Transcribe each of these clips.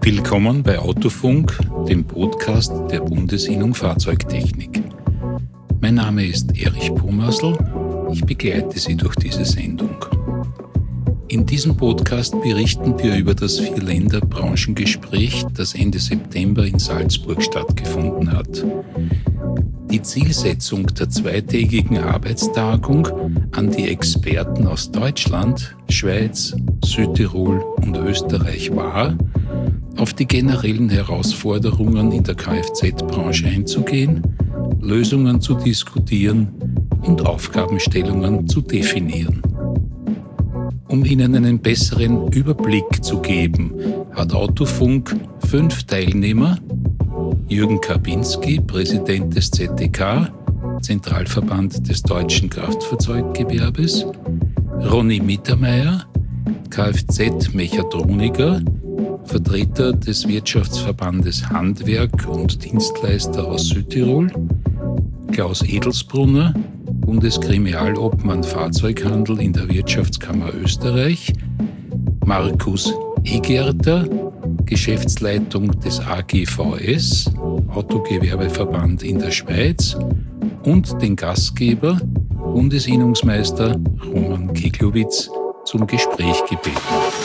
Willkommen bei Autofunk, dem Podcast der Bundesinnung Fahrzeugtechnik. Mein Name ist Erich Pomasl, ich begleite Sie durch diese Sendung. In diesem Podcast berichten wir über das Vierländer-Branchengespräch, das Ende September in Salzburg stattgefunden hat. Die Zielsetzung der zweitägigen Arbeitstagung an die Experten aus Deutschland, Schweiz, Südtirol und Österreich war, auf die generellen Herausforderungen in der Kfz-Branche einzugehen, Lösungen zu diskutieren und Aufgabenstellungen zu definieren. Um Ihnen einen besseren Überblick zu geben, hat Autofunk 5 Teilnehmer: Jürgen Kabinski, Präsident des ZDK, Zentralverband des deutschen Kraftfahrzeuggewerbes, Ronny Mittermeier, Kfz-Mechatroniker, Vertreter des Wirtschaftsverbandes Handwerk und Dienstleister aus Südtirol, Klaus Edelsbrunner, Bundeskriminalobmann Fahrzeughandel in der Wirtschaftskammer Österreich, Markus Egerter, Geschäftsleitung des AGVS, Autogewerbeverband in der Schweiz, und den Gastgeber, Bundesinnungsmeister Roman Keglowitz, zum Gespräch gebeten.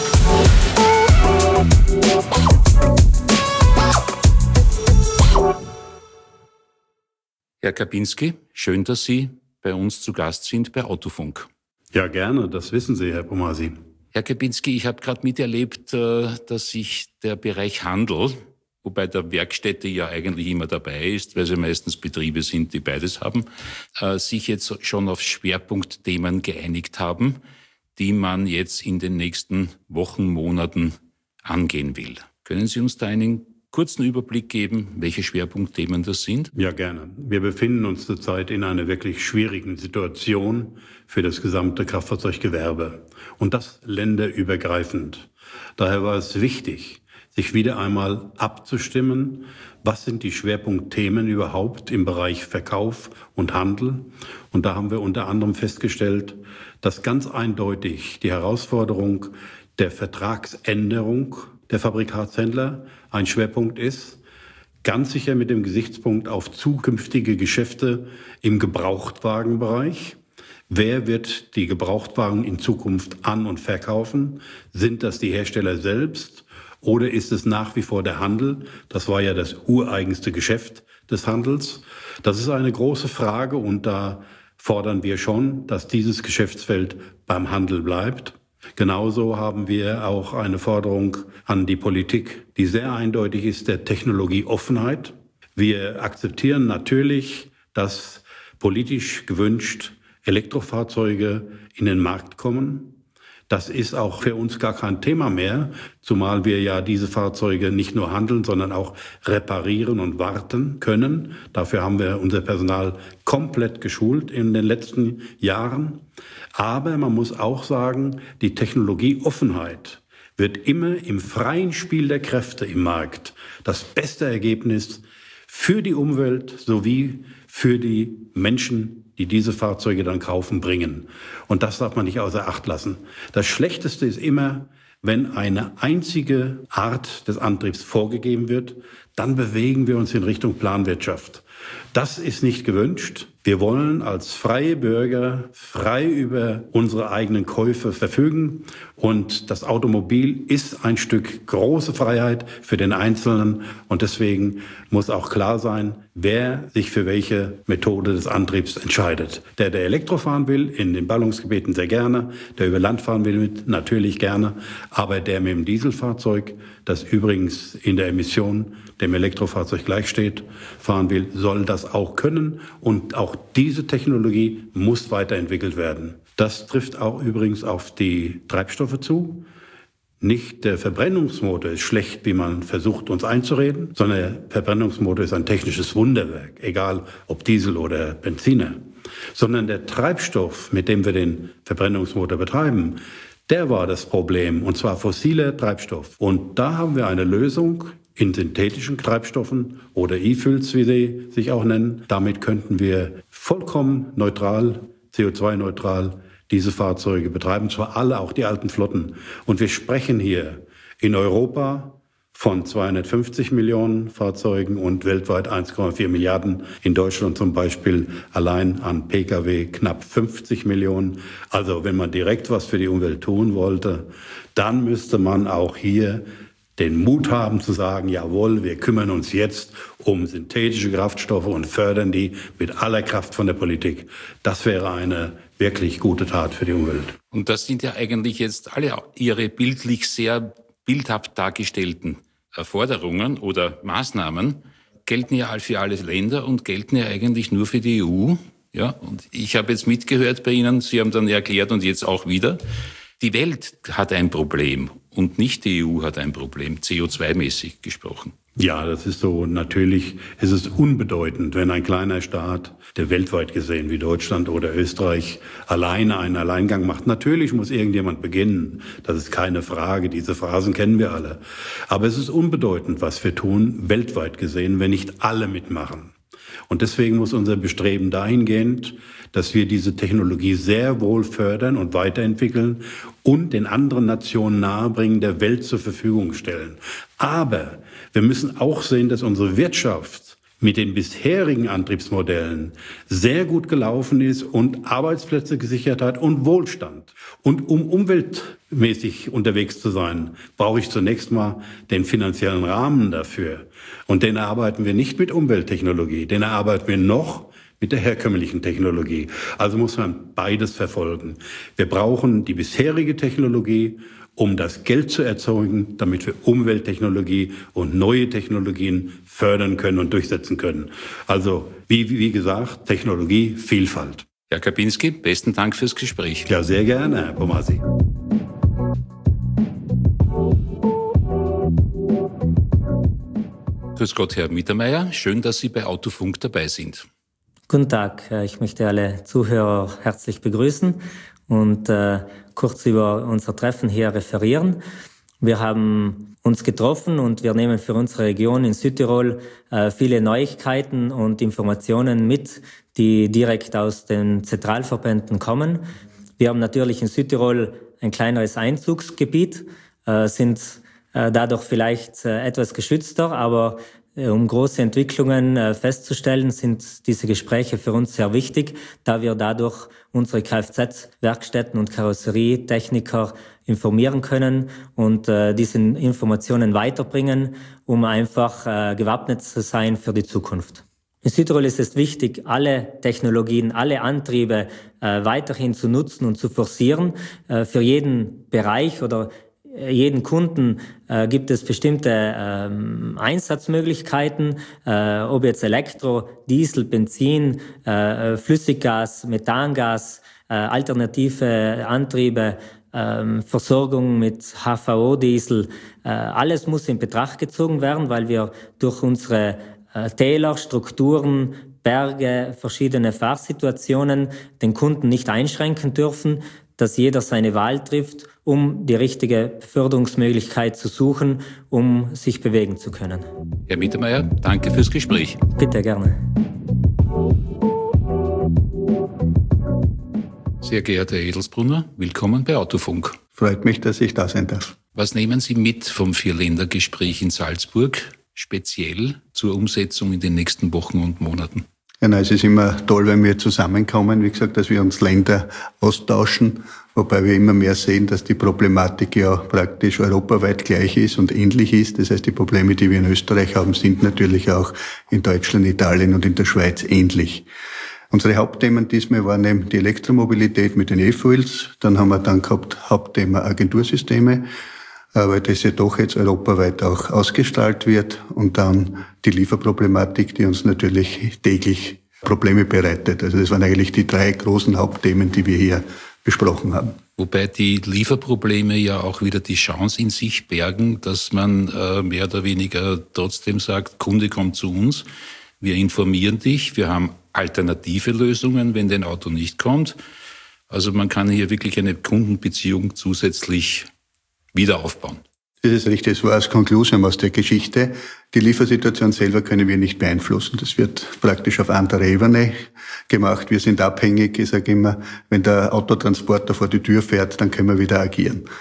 Herr Kabinski, schön, dass Sie bei uns zu Gast sind bei Autofunk. Ja, gerne, das wissen Sie, Herr Pomasl. Herr Kabinski, ich habe gerade miterlebt, dass sich der Bereich Handel, wobei der Werkstätte ja eigentlich immer dabei ist, weil sie meistens Betriebe sind, die beides haben, sich jetzt schon auf Schwerpunktthemen geeinigt haben, die man jetzt in den nächsten Wochen, Monaten angehen will. Können Sie uns da einen kurzen Überblick geben, welche Schwerpunktthemen das sind? Ja, gerne. Wir befinden uns zurzeit in einer wirklich schwierigen Situation für das gesamte Kraftfahrzeuggewerbe. Und das länderübergreifend. Daher war es wichtig, sich wieder einmal abzustimmen, was sind die Schwerpunktthemen überhaupt im Bereich Verkauf und Handel. Und da haben wir unter anderem festgestellt, dass ganz eindeutig die Herausforderung der Vertragsänderung der Fabrikatshändler ein Schwerpunkt ist, ganz sicher mit dem Gesichtspunkt auf zukünftige Geschäfte im Gebrauchtwagenbereich. Wer wird die Gebrauchtwagen in Zukunft an- und verkaufen? Sind das die Hersteller selbst oder ist es nach wie vor der Handel? Das war ja das ureigenste Geschäft des Handels. Das ist eine große Frage und da fordern wir schon, dass dieses Geschäftsfeld beim Handel bleibt. Genauso haben wir auch eine Forderung an die Politik, die sehr eindeutig ist, der Technologieoffenheit. Wir akzeptieren natürlich, dass politisch gewünscht Elektrofahrzeuge in den Markt kommen. Das ist auch für uns gar kein Thema mehr, zumal wir ja diese Fahrzeuge nicht nur handeln, sondern auch reparieren und warten können. Dafür haben wir unser Personal komplett geschult in den letzten Jahren. Aber man muss auch sagen, die Technologieoffenheit wird immer im freien Spiel der Kräfte im Markt das beste Ergebnis für die Umwelt sowie für die Menschen, die diese Fahrzeuge dann kaufen, bringen. Und das darf man nicht außer Acht lassen. Das Schlechteste ist immer, wenn eine einzige Art des Antriebs vorgegeben wird, dann bewegen wir uns in Richtung Planwirtschaft. Das ist nicht gewünscht. Wir wollen als freie Bürger frei über unsere eigenen Käufe verfügen. Und das Automobil ist ein Stück große Freiheit für den Einzelnen. Und deswegen muss auch klar sein, wer sich für welche Methode des Antriebs entscheidet. Der Elektro fahren will, in den Ballungsgebieten sehr gerne. Der über Land fahren will, natürlich gerne. Aber der mit dem Dieselfahrzeug, das übrigens in der Emission dem Elektrofahrzeug gleichsteht, fahren will, soll das auch können. Und auch diese Technologie muss weiterentwickelt werden. Das trifft auch übrigens auf die Treibstoffe zu. Nicht der Verbrennungsmotor ist schlecht, wie man versucht, uns einzureden, sondern der Verbrennungsmotor ist ein technisches Wunderwerk, egal ob Diesel oder Benziner. Sondern der Treibstoff, mit dem wir den Verbrennungsmotor betreiben, der war das Problem, und zwar fossiler Treibstoff. Und da haben wir eine Lösung in synthetischen Treibstoffen oder E-Fuels, wie sie sich auch nennen. Damit könnten wir vollkommen neutral, CO2-neutral diese Fahrzeuge betreiben, zwar alle, auch die alten Flotten. Und wir sprechen hier in Europa von 250 Millionen Fahrzeugen und weltweit 1,4 Milliarden. In Deutschland zum Beispiel allein an Pkw knapp 50 Millionen. Also wenn man direkt was für die Umwelt tun wollte, dann müsste man auch hier den Mut haben zu sagen, jawohl, wir kümmern uns jetzt um synthetische Kraftstoffe und fördern die mit aller Kraft von der Politik. Das wäre eine wirklich gute Tat für die Umwelt. Und das sind ja eigentlich jetzt alle Ihre bildlich sehr bildhaft dargestellten Forderungen oder Maßnahmen, gelten ja für alle Länder und gelten ja eigentlich nur für die EU. Ja, und ich habe jetzt mitgehört bei Ihnen, Sie haben dann erklärt und jetzt auch wieder, die Welt hat ein Problem und nicht die EU hat ein Problem, CO2-mäßig gesprochen. Ja, das ist so. Natürlich ist es unbedeutend, wenn ein kleiner Staat, der weltweit gesehen wie Deutschland oder Österreich, alleine einen Alleingang macht. Natürlich muss irgendjemand beginnen. Das ist keine Frage. Diese Phrasen kennen wir alle. Aber es ist unbedeutend, was wir tun, weltweit gesehen, wenn nicht alle mitmachen. Und deswegen muss unser Bestreben dahingehend, dass wir diese Technologie sehr wohl fördern und weiterentwickeln und den anderen Nationen nahebringen, der Welt zur Verfügung stellen. Aber wir müssen auch sehen, dass unsere Wirtschaft mit den bisherigen Antriebsmodellen sehr gut gelaufen ist und Arbeitsplätze gesichert hat und Wohlstand. Und um umweltmäßig unterwegs zu sein, brauche ich zunächst mal den finanziellen Rahmen dafür. Und den erarbeiten wir nicht mit Umwelttechnologie, den erarbeiten wir noch mit der herkömmlichen Technologie. Also muss man beides verfolgen. Wir brauchen die bisherige Technologie, um das Geld zu erzeugen, damit wir Umwelttechnologie und neue Technologien fördern können und durchsetzen können. Also, wie gesagt, Technologie, Vielfalt. Herr Kapinski, besten Dank fürs Gespräch. Ja, sehr gerne, Herr Pomasi. Grüß Gott, Herr Mittermeier. Schön, dass Sie bei Autofunk dabei sind. Guten Tag. Ich möchte alle Zuhörer herzlich begrüßen und kurz über unser Treffen hier referieren. Wir haben uns getroffen und wir nehmen für unsere Region in Südtirol viele Neuigkeiten und Informationen mit, die direkt aus den Zentralverbänden kommen. Wir haben natürlich in Südtirol ein kleineres Einzugsgebiet, sind dadurch vielleicht etwas geschützter, aber um große Entwicklungen festzustellen, sind diese Gespräche für uns sehr wichtig, da wir dadurch unsere Kfz-Werkstätten und Karosserietechniker informieren können und diese Informationen weiterbringen, um einfach gewappnet zu sein für die Zukunft. In Südtirol ist es wichtig, alle Technologien, alle Antriebe weiterhin zu nutzen und zu forcieren. Für jeden Bereich oder jeden Kunden gibt es bestimmte Einsatzmöglichkeiten, ob jetzt Elektro, Diesel, Benzin, Flüssiggas, Methangas, alternative Antriebe, Versorgung mit HVO-Diesel. Alles muss in Betracht gezogen werden, weil wir durch unsere Täler, Strukturen, Berge, verschiedene Fahrsituationen den Kunden nicht einschränken dürfen, dass jeder seine Wahl trifft, um die richtige Beförderungsmöglichkeit zu suchen, um sich bewegen zu können. Herr Mittermeier, danke fürs Gespräch. Bitte, gerne. Sehr geehrter Herr Edelsbrunner, willkommen bei Autofunk. Freut mich, dass ich da sein darf. Was nehmen Sie mit vom Vierländergespräch in Salzburg, speziell zur Umsetzung in den nächsten Wochen und Monaten? Ja, es ist immer toll, wenn wir zusammenkommen, wie gesagt, dass wir uns Länder austauschen, wobei wir immer mehr sehen, dass die Problematik ja praktisch europaweit gleich ist und ähnlich ist. Das heißt, die Probleme, die wir in Österreich haben, sind natürlich auch in Deutschland, Italien und in der Schweiz ähnlich. Unsere Hauptthemen diesmal waren eben die Elektromobilität mit den E-Fuels, dann haben wir gehabt Hauptthema Agentursysteme, weil das ja doch jetzt europaweit auch ausgestrahlt wird, und dann die Lieferproblematik, die uns natürlich täglich Probleme bereitet. Also das waren eigentlich die 3 großen Hauptthemen, die wir hier besprochen haben. Wobei die Lieferprobleme ja auch wieder die Chance in sich bergen, dass man mehr oder weniger trotzdem sagt, Kunde, kommt zu uns, wir informieren dich, wir haben alternative Lösungen, wenn dein Auto nicht kommt. Also man kann hier wirklich eine Kundenbeziehung zusätzlich wieder aufbauen. Das ist richtig, das war als Konklusion aus der Geschichte. Die Liefersituation selber können wir nicht beeinflussen. Das wird praktisch auf anderer Ebene gemacht. Wir sind abhängig, ich sage immer, wenn der Autotransporter vor die Tür fährt, dann können wir wieder agieren.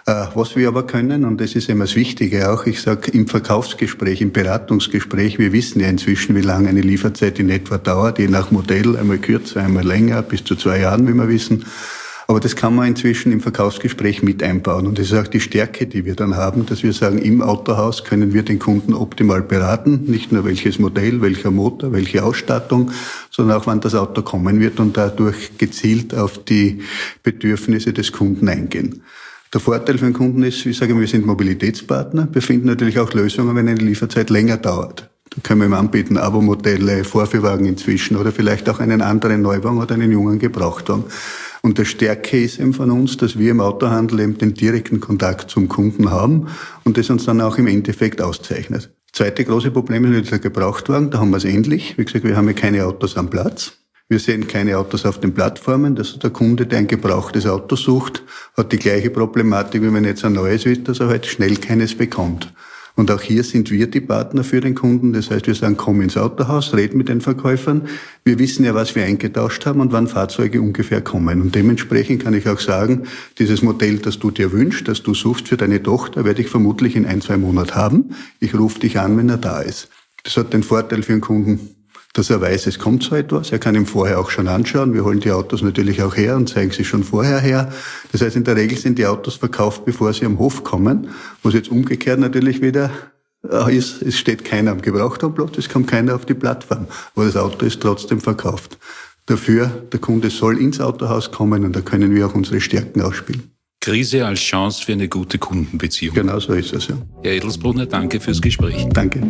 Was wir aber können, und das ist immer das Wichtige auch, ich sage im Verkaufsgespräch, im Beratungsgespräch, wir wissen ja inzwischen, wie lange eine Lieferzeit in etwa dauert, je nach Modell, einmal kürzer, einmal länger, bis zu 2 Jahren, wie wir wissen. Aber das kann man inzwischen im Verkaufsgespräch mit einbauen. Und das ist auch die Stärke, die wir dann haben, dass wir sagen, im Autohaus können wir den Kunden optimal beraten. Nicht nur welches Modell, welcher Motor, welche Ausstattung, sondern auch wann das Auto kommen wird und dadurch gezielt auf die Bedürfnisse des Kunden eingehen. Der Vorteil für den Kunden ist, ich sage, wir sind Mobilitätspartner. Wir finden natürlich auch Lösungen, wenn eine Lieferzeit länger dauert. Da können wir ihm anbieten, Abo-Modelle, Vorführwagen inzwischen oder vielleicht auch einen anderen Neuwagen oder einen jungen Gebrauchtwagen. Und die Stärke ist eben von uns, dass wir im Autohandel eben den direkten Kontakt zum Kunden haben und das uns dann auch im Endeffekt auszeichnet. Zweite große Problem ist natürlich der Gebrauchtwagen. Da haben wir es ähnlich. Wie gesagt, wir haben ja keine Autos am Platz. Wir sehen keine Autos auf den Plattformen. Das ist der Kunde, der ein gebrauchtes Auto sucht, hat die gleiche Problematik, wie wenn jetzt ein neues ist, dass er halt schnell keines bekommt. Und auch hier sind wir die Partner für den Kunden. Das heißt, wir sagen, komm ins Autohaus, red mit den Verkäufern. Wir wissen ja, was wir eingetauscht haben und wann Fahrzeuge ungefähr kommen. Und dementsprechend kann ich auch sagen, dieses Modell, das du dir wünschst, das du suchst für deine Tochter, werde ich vermutlich in 1-2 Monaten haben. Ich rufe dich an, wenn er da ist. Das hat den Vorteil für den Kunden, dass er weiß, es kommt so etwas. Er kann ihm vorher auch schon anschauen. Wir holen die Autos natürlich auch her und zeigen sie schon vorher her. Das heißt, in der Regel sind die Autos verkauft, bevor sie am Hof kommen. Was jetzt umgekehrt natürlich wieder ist, es steht keiner am Gebrauchtwagenplatz, es kommt keiner auf die Plattform. Aber das Auto ist trotzdem verkauft. Dafür, der Kunde soll ins Autohaus kommen und da können wir auch unsere Stärken ausspielen. Krise als Chance für eine gute Kundenbeziehung. Genau so ist es, ja. Herr Edelsbrunner, danke fürs Gespräch. Danke.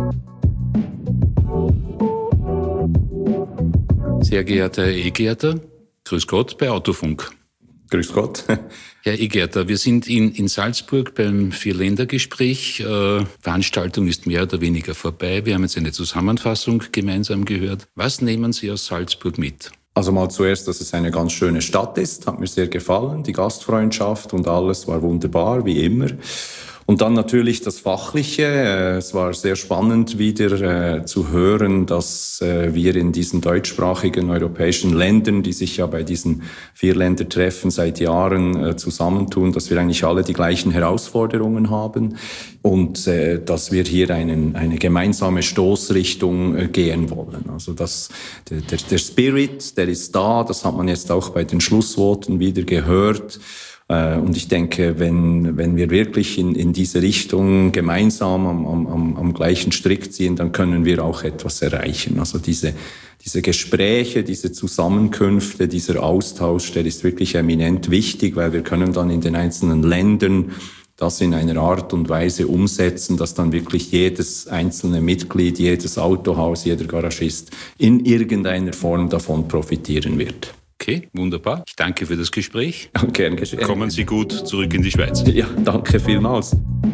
Sehr geehrter Herr Egerter, grüß Gott bei Autofunk. Grüß Gott. Herr Egerter, wir sind in Salzburg beim Vierländergespräch. Veranstaltung ist mehr oder weniger vorbei. Wir haben jetzt eine Zusammenfassung gemeinsam gehört. Was nehmen Sie aus Salzburg mit? Also mal zuerst, dass es eine ganz schöne Stadt ist, hat mir sehr gefallen. Die Gastfreundschaft und alles war wunderbar, wie immer. Und dann natürlich das Fachliche. Es war sehr spannend wieder zu hören, dass wir in diesen deutschsprachigen europäischen Ländern, die sich ja bei diesen Vierländertreffen seit Jahren zusammentun, dass wir eigentlich alle die gleichen Herausforderungen haben und dass wir hier eine gemeinsame Stoßrichtung gehen wollen. Also der Spirit, der ist da, das hat man jetzt auch bei den Schlussworten wieder gehört. Und ich denke, wenn wir wirklich in diese Richtung gemeinsam am gleichen Strick ziehen, dann können wir auch etwas erreichen. Also diese Gespräche, diese Zusammenkünfte, dieser Austausch, der ist wirklich eminent wichtig, weil wir können dann in den einzelnen Ländern das in einer Art und Weise umsetzen, dass dann wirklich jedes einzelne Mitglied, jedes Autohaus, jeder Garagist in irgendeiner Form davon profitieren wird. Okay, wunderbar. Ich danke für das Gespräch. Gern geschehen. Kommen Sie gut zurück in die Schweiz. Ja, danke vielmals.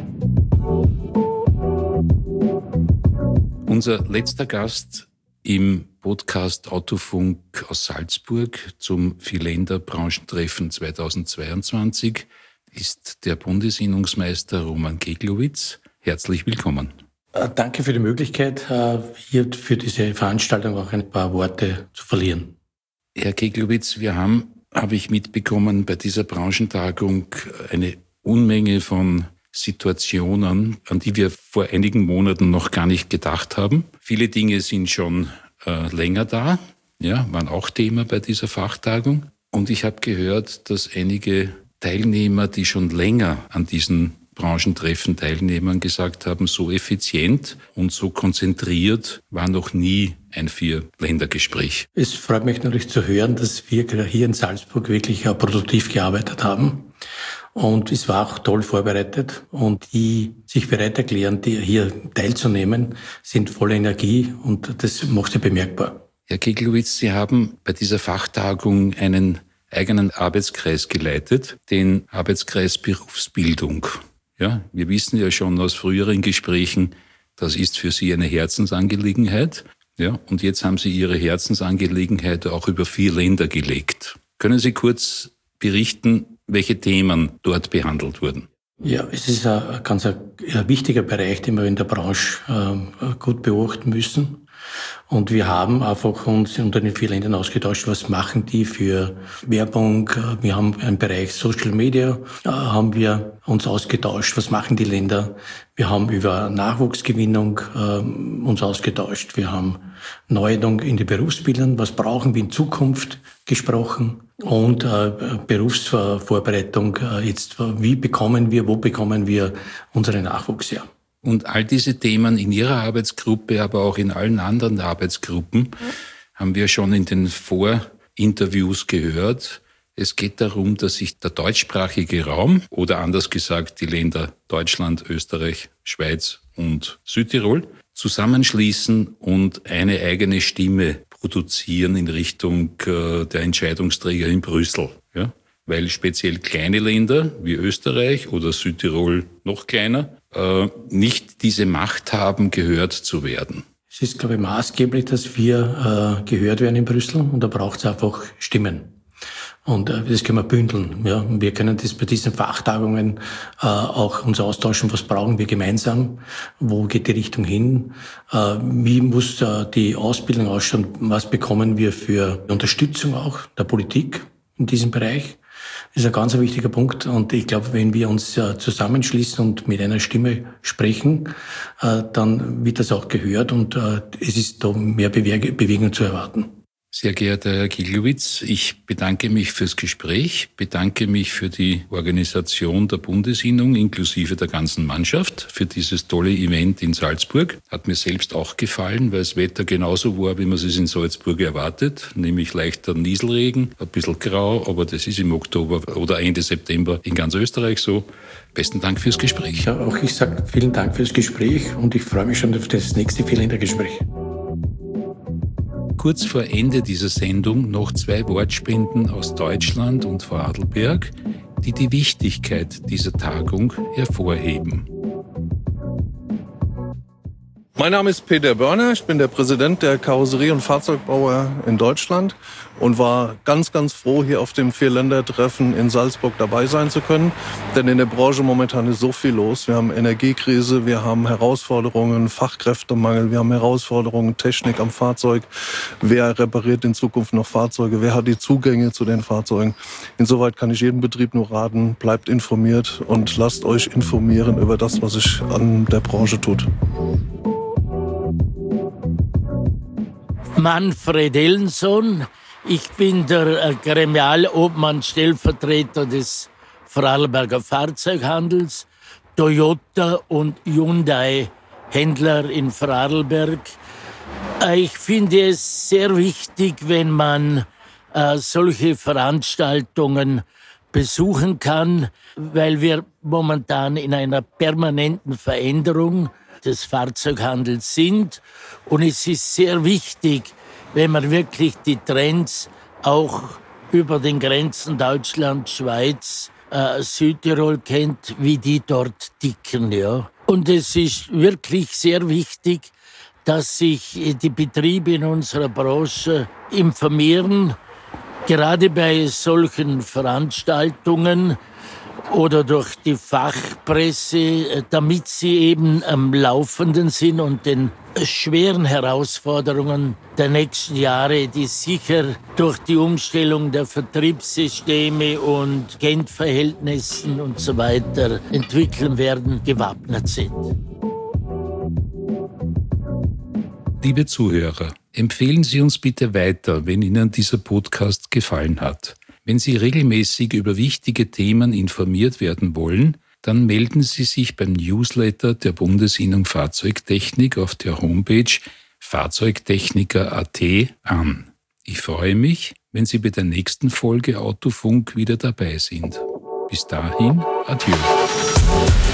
Unser letzter Gast im Podcast Autofunk aus Salzburg zum Vierländer Branchentreffen 2022 ist der Bundesinnungsmeister Roman Keglowitz. Herzlich willkommen. Danke für die Möglichkeit, hier für diese Veranstaltung auch ein paar Worte zu verlieren. Herr Keglowitz, wir habe ich mitbekommen, bei dieser Branchentagung eine Unmenge von Situationen, an die wir vor einigen Monaten noch gar nicht gedacht haben. Viele Dinge sind schon länger da, ja, waren auch Thema bei dieser Fachtagung. Und ich habe gehört, dass einige Teilnehmer, die schon länger an diesen Branchentreffen teilnehmen, gesagt haben, so effizient und so konzentriert war noch nie ein Vierländergespräch. Es freut mich natürlich zu hören, dass wir hier in Salzburg wirklich produktiv gearbeitet haben. Und es war auch toll vorbereitet. Und die sich bereit erklären, die hier teilzunehmen, sind voller Energie und das macht sie bemerkbar. Herr Keglowitz, Sie haben bei dieser Fachtagung einen eigenen Arbeitskreis geleitet, den Arbeitskreis Berufsbildung. Ja, wir wissen ja schon aus früheren Gesprächen, das ist für Sie eine Herzensangelegenheit. Ja, und jetzt haben Sie Ihre Herzensangelegenheit auch über 4 Länder gelegt. Können Sie kurz berichten, welche Themen dort behandelt wurden? Ja, es ist ein ganz wichtiger Bereich, den wir in der Branche gut beobachten müssen. Und wir haben einfach uns unter den 4 Ländern ausgetauscht, was machen die für Werbung. Wir haben im Bereich Social Media, haben wir uns ausgetauscht, was machen die Länder. Wir haben über Nachwuchsgewinnung uns ausgetauscht. Wir haben Neuerung in die Berufsbildung, was brauchen wir in Zukunft gesprochen. Und Berufsvorbereitung jetzt, wo bekommen wir unseren Nachwuchs her. Und all diese Themen in Ihrer Arbeitsgruppe, aber auch in allen anderen Arbeitsgruppen, haben wir schon in den Vorinterviews gehört. Es geht darum, dass sich der deutschsprachige Raum, oder anders gesagt die Länder Deutschland, Österreich, Schweiz und Südtirol, zusammenschließen und eine eigene Stimme produzieren in Richtung der Entscheidungsträger in Brüssel. Ja? Weil speziell kleine Länder wie Österreich oder Südtirol noch kleiner nicht diese Macht haben, gehört zu werden. Es ist, glaube ich, maßgeblich, dass wir gehört werden in Brüssel, und da braucht es einfach Stimmen. Und das können wir bündeln. Ja. Und wir können das bei diesen Fachtagungen auch uns austauschen, was brauchen wir gemeinsam, wo geht die Richtung hin, wie muss die Ausbildung ausschauen, was bekommen wir für Unterstützung auch der Politik in diesem Bereich. Das ist ein ganz wichtiger Punkt, und ich glaube, wenn wir uns zusammenschließen und mit einer Stimme sprechen, dann wird das auch gehört, und es ist da mehr Bewegung zu erwarten. Sehr geehrter Herr Giglowitz, ich bedanke mich fürs Gespräch, bedanke mich für die Organisation der Bundesinnung inklusive der ganzen Mannschaft, für dieses tolle Event in Salzburg. Hat mir selbst auch gefallen, weil das Wetter genauso war, wie man es in Salzburg erwartet, nämlich leichter Nieselregen, ein bisschen grau, aber das ist im Oktober oder Ende September in ganz Österreich so. Besten Dank fürs Gespräch. Ja, auch ich sage vielen Dank fürs Gespräch, und ich freue mich schon auf das nächste Vierländergespräch. Kurz vor Ende dieser Sendung noch 2 Wortspenden aus Deutschland und Vorarlberg, die die Wichtigkeit dieser Tagung hervorheben. Mein Name ist Peter Börner, ich bin der Präsident der Karosserie- und Fahrzeugbauer in Deutschland und war ganz, ganz froh, hier auf dem Vierländertreffen in Salzburg dabei sein zu können. Denn in der Branche momentan ist so viel los. Wir haben Energiekrise, wir haben Herausforderungen, Fachkräftemangel, wir haben Herausforderungen, Technik am Fahrzeug. Wer repariert in Zukunft noch Fahrzeuge? Wer hat die Zugänge zu den Fahrzeugen? Insoweit kann ich jedem Betrieb nur raten, bleibt informiert und lasst euch informieren über das, was sich an der Branche tut. Manfred Ellensohn. Ich bin der Gremialobmann-Stellvertreter des Vorarlberger Fahrzeughandels, Toyota und Hyundai Händler in Vorarlberg. Ich finde es sehr wichtig, wenn man solche Veranstaltungen besuchen kann, weil wir momentan in einer permanenten Veränderung des Fahrzeughandels sind. Und es ist sehr wichtig, wenn man wirklich die Trends auch über den Grenzen Deutschland, Schweiz, Südtirol kennt, wie die dort ticken. Ja. Und es ist wirklich sehr wichtig, dass sich die Betriebe in unserer Branche informieren, gerade bei solchen Veranstaltungen oder durch die Fachpresse, damit sie eben am Laufenden sind und den schweren Herausforderungen der nächsten Jahre, die sicher durch die Umstellung der Vertriebssysteme und Geldverhältnissen und so weiter entwickeln werden, gewappnet sind. Liebe Zuhörer, empfehlen Sie uns bitte weiter, wenn Ihnen dieser Podcast gefallen hat. Wenn Sie regelmäßig über wichtige Themen informiert werden wollen, dann melden Sie sich beim Newsletter der Bundesinnung Fahrzeugtechnik auf der Homepage fahrzeugtechniker.at an. Ich freue mich, wenn Sie bei der nächsten Folge Autofunk wieder dabei sind. Bis dahin, adieu.